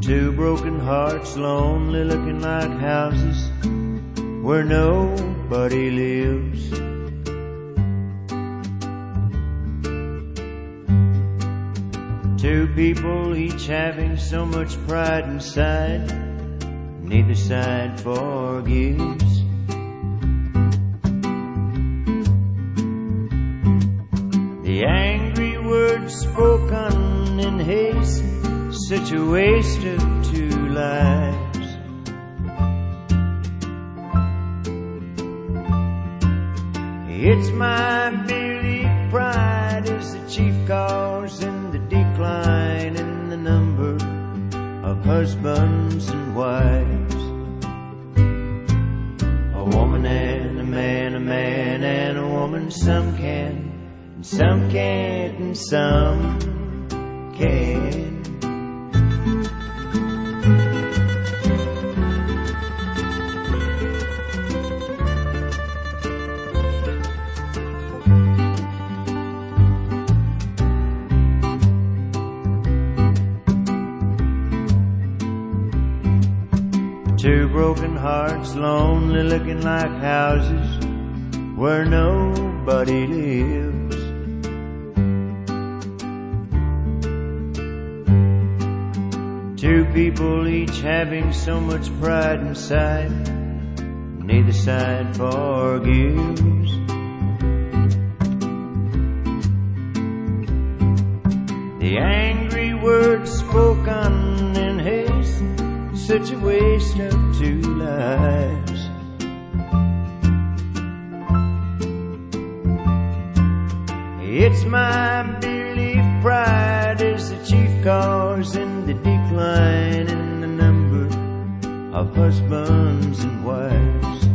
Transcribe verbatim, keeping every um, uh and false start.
Two broken hearts, lonely looking like houses where nobody lives. Two people each having so much pride inside, neither side forgives. The angry words spoken in haste, such a waste of two lives. It's my belief pride is the chief cause in the decline in the number of husbands and wives. A woman and a man, a man and a woman, some can, and some can't, and some can. Two broken hearts, lonely looking like houses where nobody lives. Two people each having so much pride inside, neither side forgives. The angry words spoken in haste, such a waste of two lives. It's my belief pride is the chief cause in the decline in the number of husbands and wives.